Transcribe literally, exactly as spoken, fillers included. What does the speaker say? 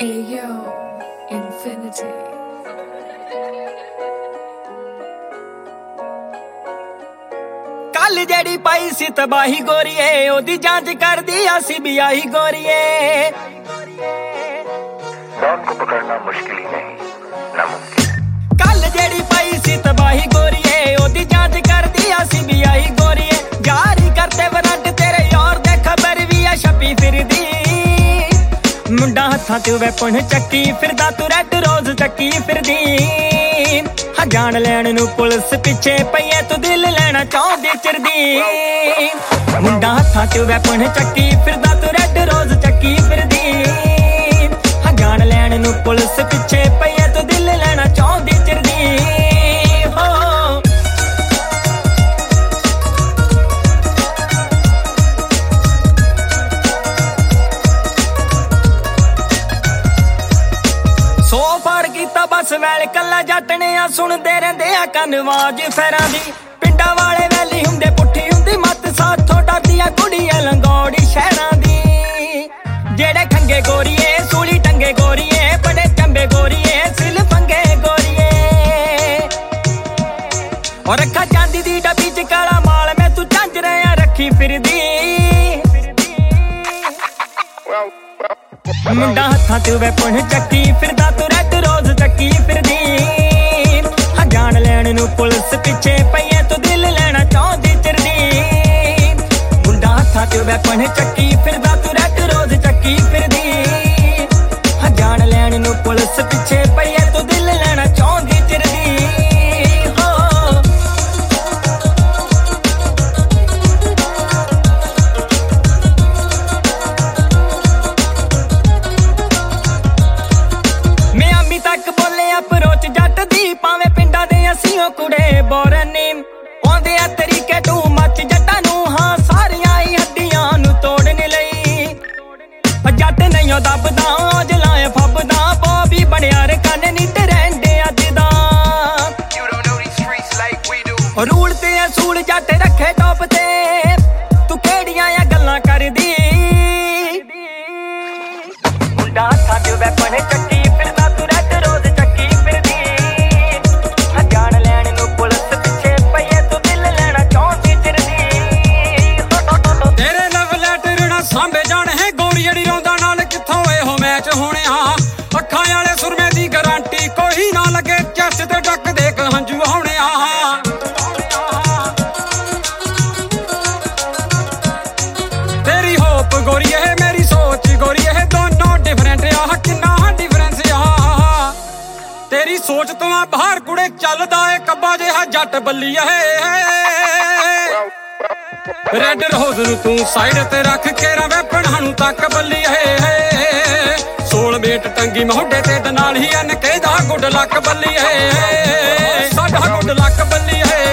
Ayo, Infinity. कल जेड़ी पाई सी तबाही गोरीए ओदी जांच कर दी सीबीआई गोरीए। डॉन को पकड़ना मुश्किल ही नहीं नामुमकिन। कल जेड़ी पाई सी तबाही गोरीए ओदी जांच कर दी सीबीआई गोरीए। जारी करते वारंट तेरे यार दे खबर भी आ छपी फिरदी। मुंडा हत्थां च वैपन चक्की फिरदा तू रेड रोज चक्की फिरदी। हाँ जान लैन नू पुलिस पिछे पईए तू दिल लेना चाहदी चिरदी। मुंडा हत्थां च वैपन चक्की फिरदा तू रेड रोज चक्की फिरदी। हाँ जान लैन नू पुलिस पिछे पईए तू दिल लेना चाहदी चिरदी। हो सो फार कीता बस वैल कला जट ने आ सुनदे रहिंदे आ कनवाज फैरां दी। पिंडां वाले वैली हुंदे पुट्ठी हुंदी मत साथों डरदियां कुड़ियां लंगौड़ी शहरां दी। जेड़े खंगे गोरीए सूली टंगे गोरीए बड़े चंबे गोरीए सिल पंगे गोरीए। और रखा चांदी दी डब्बी च काला माल मैं तू झांजरियां रखी फिरदी। मुंडा हत्थां च वैपन चक्की फिरदा तू रेड रोज चक्की फिरदी। हाँ जान लैन नू पुलिस पिछे पईए तू दिल लेना चाहदी चिरदी। मुंडा हत्थां च वैपन चक्की फिरदा तू रेड रोज चक्की फिरदी। हाँ जान लैन नू पुलिस पिछे पईए तू दिल लेना चाहदी चिरदी। हो तक बोले अप्रोच जट दी भावे पिंडा दे असीं कुड़े बोरनी। आउंदे आ तरीके तू मच जट्टां नू हाँ सारियां ही हड्डियां नू तोड़न लई। जट नहीं दबदा जलाए फबदा बॉबी बनिया रे कन नी टरेंडे अज दा। रूल ते असूल जट रखे टॉप ते तू केड़ियां आ गल्लां करदी। मुंडा हत्थां च वैपन चक्की फिरदा तू रेड रोज चक्की फिरदी। हाँ जान लैन नू पुलिस पिछे पईए तू दिल लेना चाहदी चिरदी। तेरे लव लैटर ना सांभे जाने है गोरी जड़ी रौंदा नाल कित्थों एहो मैच होने आ। अखां वाले सुरमे दी गारंटी कोई ना लगे चैस्ट ते डक देख हंजू होने आ। तेरी होप गोरी है मेरी सोच गोरी है दोनों डिफरेंट आ। किन्ना डिफरेंस आ तेरी सोच तो आ बाहर कुड़े चलदा ए कब्बा जिहा जट बल्ली है। रेड रोज नू तू साइड ते रख के रवे पढ़ाणू तक बल्ली है। सोल बेट टंगी मोढे ते नाल ही अन के दा गुड लक बल्ली है। साडा गुड लक बल्ली है।